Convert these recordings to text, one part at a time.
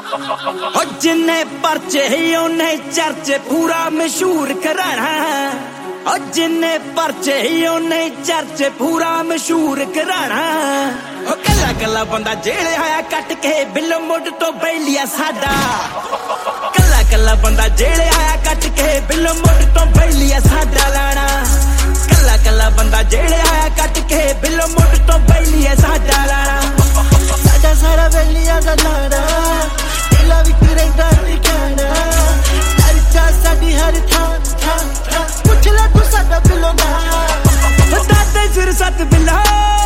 हो जिन्ने परचे उन्ने चर्चे पूरा मशहूर कराना। हो जिन्ने परचे उन्ने चर्चे पूरा मशहूर कराना। हो कला कला बंदा जेले आया कट के बिलो मुड तो बैलिया साडा। कला कला बंदा जेले आया कट के बिलो मुड तो बैलिया साडा लाना। कला कला बंदा जेले आया कट के बिलो मुड तो बैलिया साडा लाना। साडा सारा बैलिया दा लाना दिला विच रहिंदा ठिकाना। चर्चा साडी हर थां थां थां पुछ ले तू साडा बिलो ना। दादे सिर सत बिलो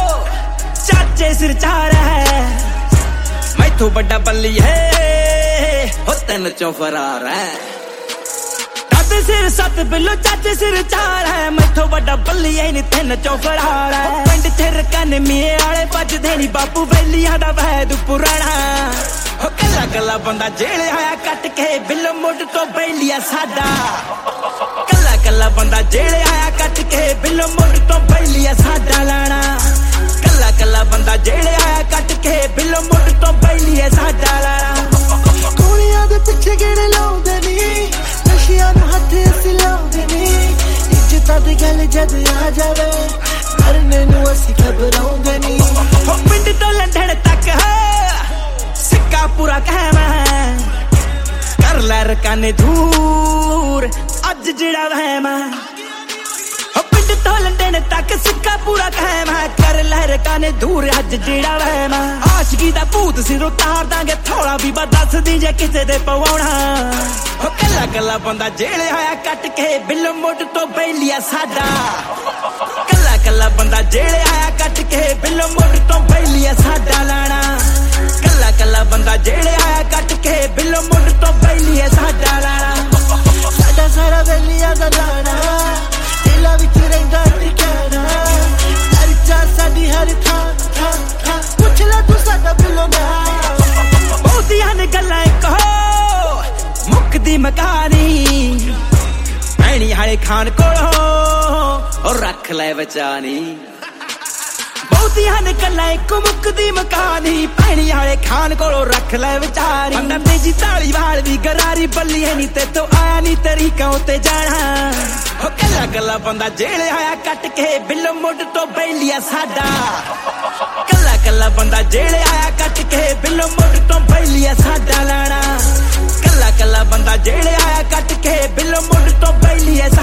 चाचे सिर चार है। मैथों बड़ा बल्ली है हो तीन चों फरार है। दादे सिर सत बिलो चाचे सिर चार है। मैथों बड़ा बल्ली है नी तीन चों फरार है। पिंड थिर कन मिए आले बजदे नी बापू बैलियां दा वैद पुराना। हो कला कला बंदा जेले आया कट के बिलो मुड तो बैलिया साडा। कला कला बंदा जेले आया कट के बिलो मुड तो बैलिया साडा लाना। कला कला बंदा जेले आया कट के बिलो मुड तो बैलिया साडा लाना। कुड़ियां दे पिछे गेड़े लाउंदे नी नशियां नूं हत्थ असीं लाउंदे नी। इज्जतां दी गल जद आ जावे करने नूं असीं घबराउंदे नी। हो पिंड तो लंडन तक सिक्का पूरा कहम है। कर लै रकाने दूर अज जिड़ा वहम है। हो पिंड तो लंडन तक सिक्का पूरा कहम है। कर लै रकाने दूर अज जिड़ा वहम है। आशिकी दा भूत सिरों तार दांगे थोड़ा भी दस दी जे किसे दे पवाउणा। हो कला कला बंदा जेले आया कट के बिलो मुड तो बैलिया साडा। कला कला बंदा जेले आया कट के बिलो मुड तो बैलिया साडा लाना। कला कला बंदा जेले आया कट के बिलो मुड तो बैलिया साडा लाना। साडा सारा बैलिया दा लाना दिला विच रहिंदा ठिकाना। चर्चा साडी हर थां थां थां पुछ ले तू साडा बिलो ना। बहुतियां ने गल्लां कहो मुकदी मकानी। भैणी हाले खान कोलों और रख ले बचानी। बहुतियां ने गल्लां इक मुकदी मकानी। भैणी हाले खान कोलों रख ले बचानी। अंदर जी ताली वाल भी गरारी बल्ली है नी ते तो आया नी तरीका उते जाना। हो कला कला बंदा जेले आया कट के बिलो मुड तो बैलिया साडा। कला कला बंदा जेले आया कट के बिलो मुड तो बैलिया साडा लाना। कला कला बंदा जेले आया कट के बिलो मुड तो बैलिया